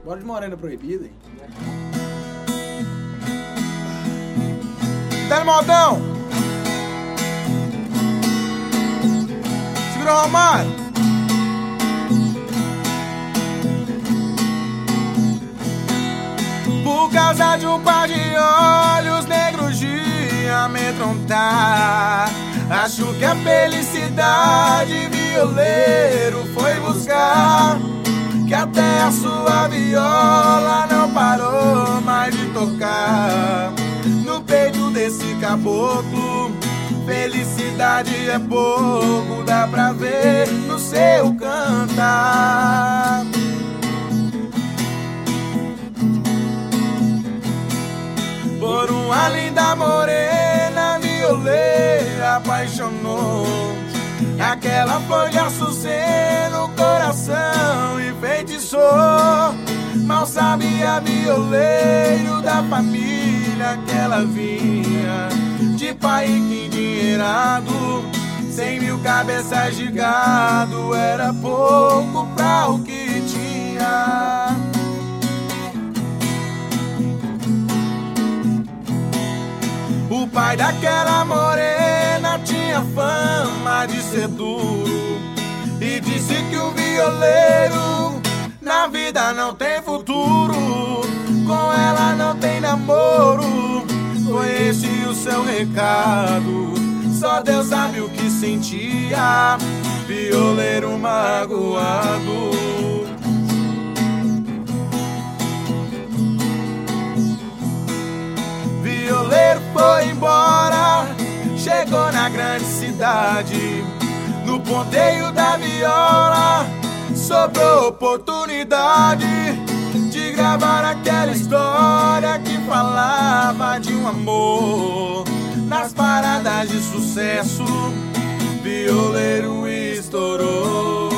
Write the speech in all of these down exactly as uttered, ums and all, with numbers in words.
Bora de Morena Proibida, hein? Tá no modão! Segura o Romário! Por causa de um par de olhos negros de amedrontar, acho que a felicidade violeiro foi buscar, que até a sua viola não parou mais de tocar. No peito desse caboclo, felicidade é pouco, dá pra ver no seu cantar. Por uma linda morena, violeira apaixonou. Aquela flor de açucena no coração enfeitiçou. Mal sabia violeiro da família que ela vinha, de pai que endinheirado, cem mil cabeças de gado era pouco pra o que tinha. O pai daquela morena tinha fama de ser duro e disse que o violeiro na vida não tem futuro, com ela não tem namoro. Foi esse o seu recado, só Deus sabe o que sentia, violeiro magoado. Violeiro foi embora, chegou na grande cidade, no ponteio da viola sobrou oportunidade de gravar aquela história que falava de um amor. Nas paradas de sucesso, violeiro estourou.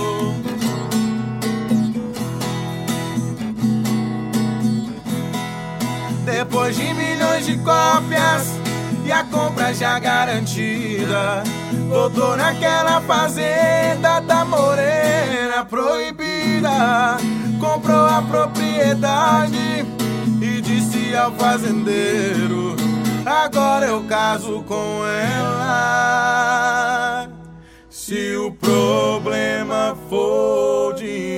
Depois de milhões de cópias e a compra já garantida, voltou naquela fazenda da Morena Proibida. Comprou a propriedade e disse ao fazendeiro: agora eu caso com ela. Se o problema for dinheiro,